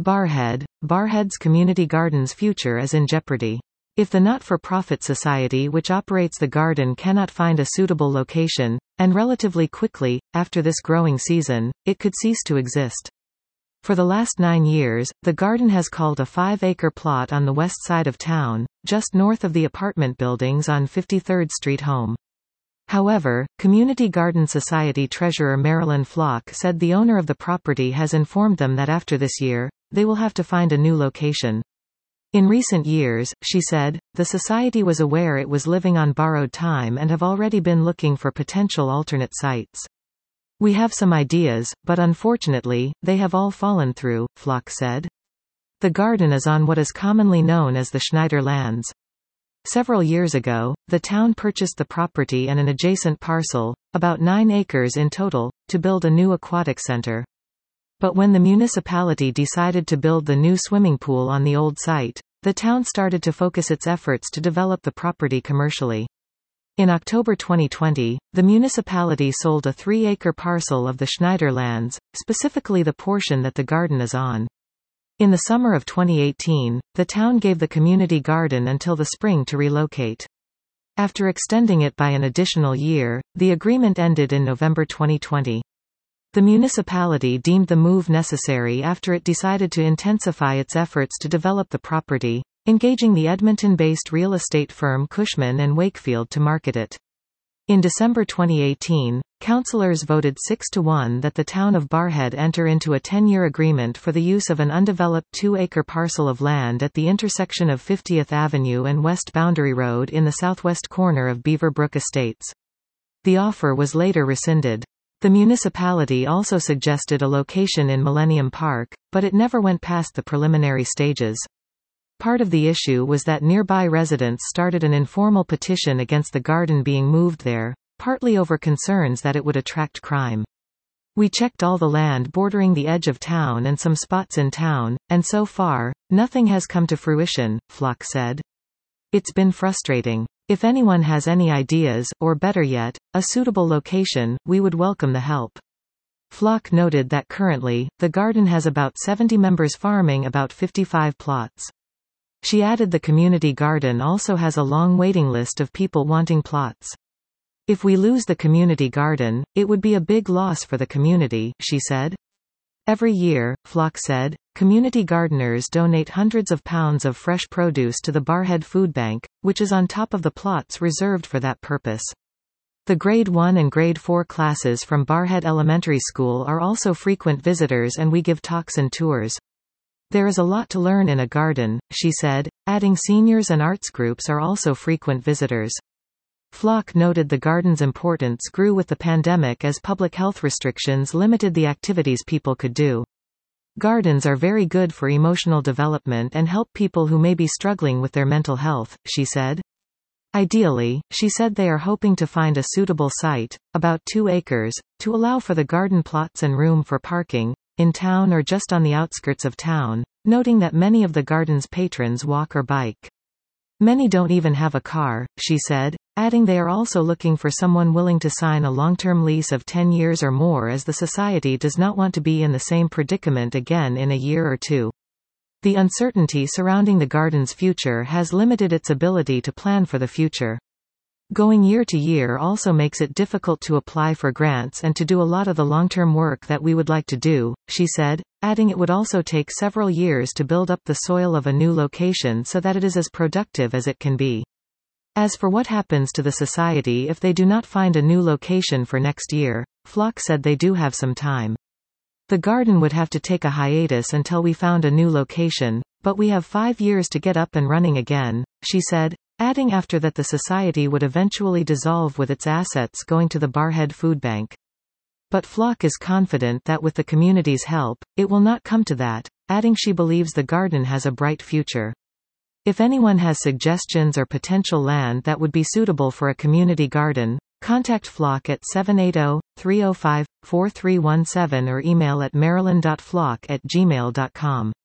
Barrhead's community garden's future is in jeopardy. If the not-for-profit society which operates the garden cannot find a suitable location, and relatively quickly, after this growing season, it could cease to exist. For the last 9 years, the garden has called a 5-acre plot on the west side of town, just north of the apartment buildings on 53rd Street home. However, Community Garden Society Treasurer Marilyn Flock said the owner of the property has informed them that after this year, they will have to find a new location. In recent years, she said, the society was aware it was living on borrowed time and have already been looking for potential alternate sites. We have some ideas, but unfortunately, they have all fallen through, Flock said. The garden is on what is commonly known as the Schneider lands. Several years ago, the town purchased the property and an adjacent parcel, about 9 acres in total, to build a new aquatic center. But when the municipality decided to build the new swimming pool on the old site, the town started to focus its efforts to develop the property commercially. In October 2020, the municipality sold a 3-acre parcel of the Schneider lands, specifically the portion that the garden is on. In the summer of 2018, the town gave the community garden until the spring to relocate. After extending it by an additional year, the agreement ended in November 2020. The municipality deemed the move necessary after it decided to intensify its efforts to develop the property, engaging the Edmonton-based real estate firm Cushman & Wakefield to market it. In December 2018, councillors voted 6-1 that the town of Barrhead enter into a 10-year agreement for the use of an undeveloped 2-acre parcel of land at the intersection of 50th Avenue and West Boundary Road in the southwest corner of Beaverbrook Estates. The offer was later rescinded. The municipality also suggested a location in Millennium Park, but it never went past the preliminary stages. Part of the issue was that nearby residents started an informal petition against the garden being moved there, partly over concerns that it would attract crime. We checked all the land bordering the edge of town and some spots in town, and so far, nothing has come to fruition, Flock said. It's been frustrating. If anyone has any ideas, or better yet, a suitable location, we would welcome the help. Flock noted that currently, the garden has about 70 members farming about 55 plots. She added the community garden also has a long waiting list of people wanting plots. If we lose the community garden, it would be a big loss for the community, she said. Every year, Flock said, community gardeners donate hundreds of pounds of fresh produce to the Barrhead Food Bank, which is on top of the plots reserved for that purpose. The Grade 1 and Grade 4 classes from Barrhead Elementary School are also frequent visitors and we give talks and tours. There is a lot to learn in a garden, she said, adding seniors and arts groups are also frequent visitors. Flock noted the garden's importance grew with the pandemic as public health restrictions limited the activities people could do. Gardens are very good for emotional development and help people who may be struggling with their mental health, she said. Ideally, she said they are hoping to find a suitable site, about 2 acres, to allow for the garden plots and room for parking, in town or just on the outskirts of town, noting that many of the garden's patrons walk or bike. Many don't even have a car, she said, adding they are also looking for someone willing to sign a long-term lease of 10 years or more as the society does not want to be in the same predicament again in a year or two. The uncertainty surrounding the garden's future has limited its ability to plan for the future. Going year to year also makes it difficult to apply for grants and to do a lot of the long-term work that we would like to do, she said, adding it would also take several years to build up the soil of a new location so that it is as productive as it can be. As for what happens to the society if they do not find a new location for next year, Flock said they do have some time. The garden would have to take a hiatus until we found a new location, but we have 5 years to get up and running again, she said, adding after that the society would eventually dissolve with its assets going to the Barrhead Food Bank. But Flock is confident that with the community's help, it will not come to that, adding she believes the garden has a bright future. If anyone has suggestions or potential land that would be suitable for a community garden, contact Flock at 780-305-4317 or email at marilyn.flock@gmail.com.